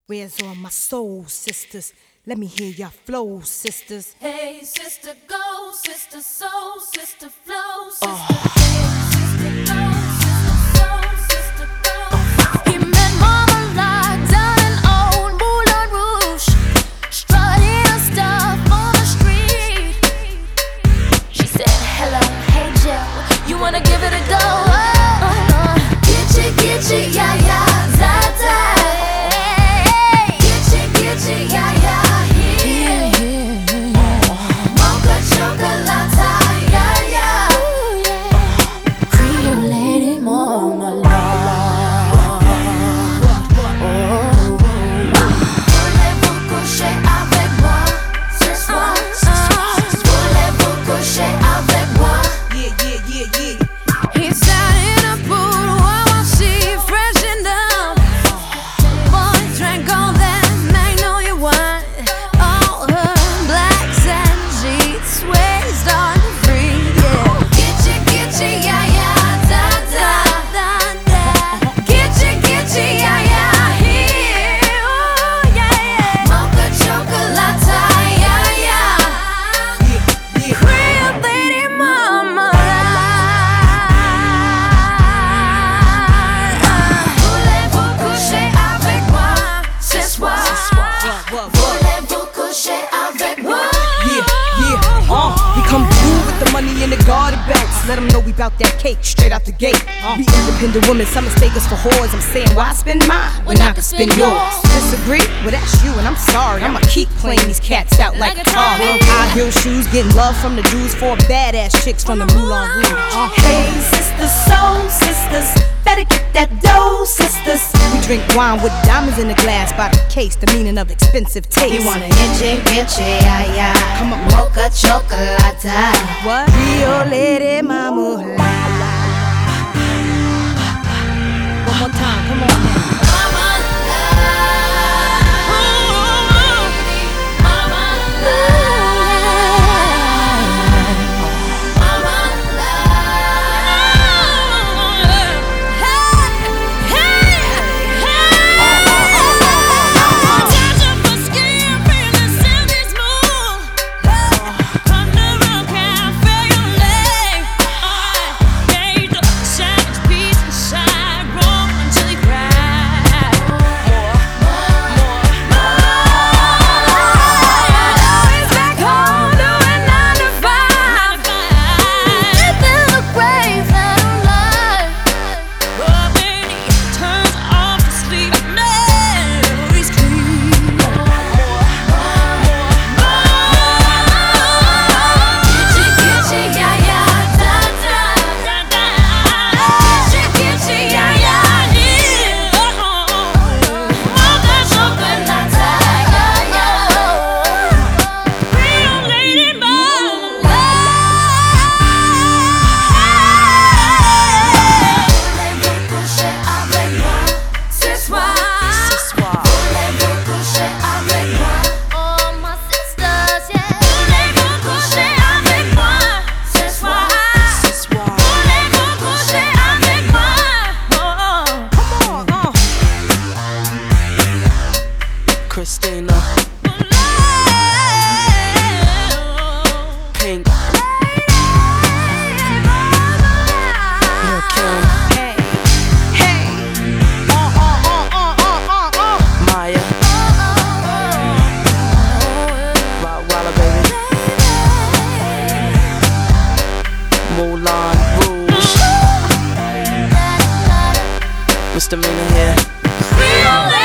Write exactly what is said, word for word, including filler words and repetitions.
Where's all my soul sisters? Let me hear your flow, sisters. Hey, sister, go, sister, soul, sister, flow, sister. Oh. Hey, sister, go, sister, soul, sister, go. He met Mama Lock down in old Moulin Rouge, strutting her stuff on the street. She said, hello, hey, Joe, you wanna give it a go? Oh, uh, Gitchy, gitchy, yeah, yeah, za-za. In the garden bags, let them know we bout that cake straight out the gate. Uh, be independent women, some mistake us for whores. I'm saying, why spend mine when I can spend yours? Disagree? Well, that's you, and I'm sorry. I'ma keep playing these cats out like a car. High heel shoes, getting love from the dudes, four badass chicks from the Moulin Rouge. Uh, hey, sisters, soul sisters, better get that dough, sisters. We drink wine with diamonds in the glass by the case, the meaning of expensive taste. You want an inche, inche, ay, ay. Come on, mocha chocolate. What? Rio Lady Mama. One more time, come on now. Christina Pink Lil' Kim. Hey, hey, uh, uh, uh, uh, uh, uh, uh. Maya Rottweiler, baby. Moulin Rouge. Misdemeanor here.